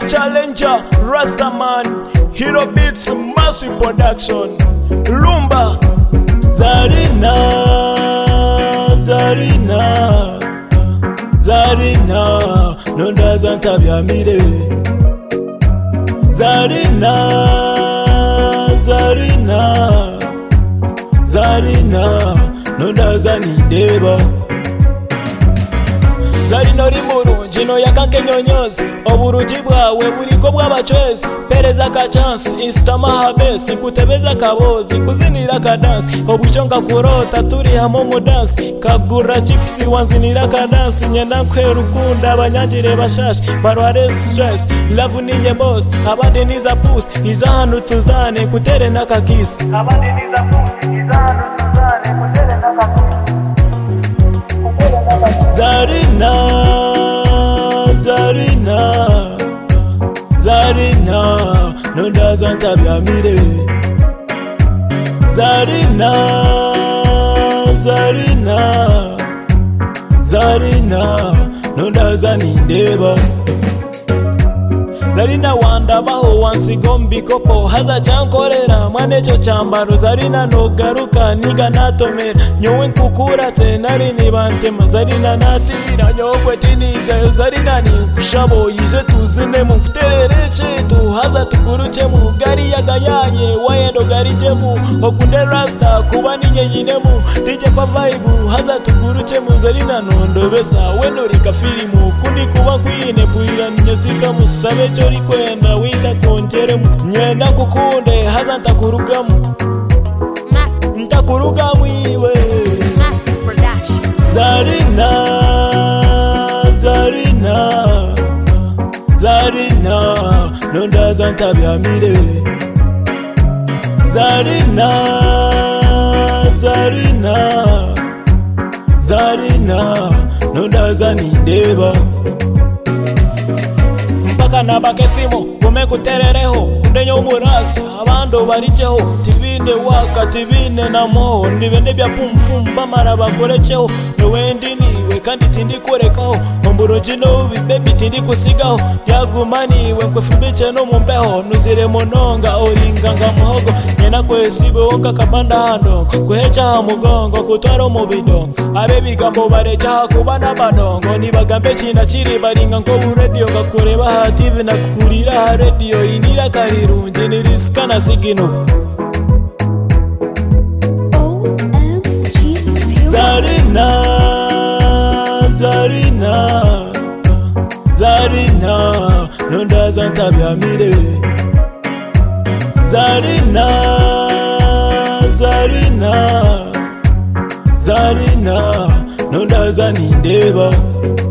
Challenger, Rastaman, Hero Beats, Massive Production, Lumba, Zarina, Zarina, Zarina, no doesn't have your mire. Zarina, Zarina, Zarina, no doesn't need Zarina uri murungi no yakanke nyonyozi oburugi bwawe buriko bw'abacwezi pereza ka chance instama habesi kutebeza kabozi kuzinira ka dance obwico ngakurota turi hamwe mu dance kagura chips wanzinira ka dance nyenda nkwerukunda abanyagire bashashi barware stress love ninye boss abandi niza puss izahanu tuzane kutere nakakisi abandi niza puss izahanu tuzane kutere nakakisi Zarina, Zarina, Zarina, no doesn't have your mire. Zarina, Zarina, Zarina, no doesn't need Zarina wanda baho wansi gombi kopo haza chankorera mwanecho chambaro Zarina no garuka niga natomera nyowe nkukura tenari nibantema Zarina natira nyokwe tinizayo Zarina ni kushabo yije tuzine mu kuterere chetu haza tuguruche mu gari yagayaye wayendo gari jemu okunde rasta kuba ninye nyinemu dije pa vibe haza tuguruche mu Zarina nondo besa weno rikafirimu kundi kuba kwine purira nyesika musabe chori kwenda wita konjeremu nyenda kukunde haza ntakurugamu ntakurugamu iwe Massive Production. Zarina, Zarina, Zarina, no doesn't have your mire. Zarina, Zarina, Zarina, no doesn't need Kana bakefimo kume kuterereho kundenyo umurasa abando barijeho tibine waka tibine namo nibende bya pum bamara bakorecheho nowendi niwe kandi tindi korekaho omburoji no baby tindi kusigaho yagumani we kwefubice no mumbeho nuzire mononga oringanga muhogo nyena kwesibe wonka kabanda hando kuhecha ha mugongo kutwaro mu bido abe bigambo barecha kubana badongo nibagambe china chiri baringa ngo radio ngakureba TV na kurira radio inira karirungi niriskana sigino OMG, it's here. Zarina, Zarina, Zarina, no doesn't have your mire. Zarina, Zarina, Zarina, no doesn't need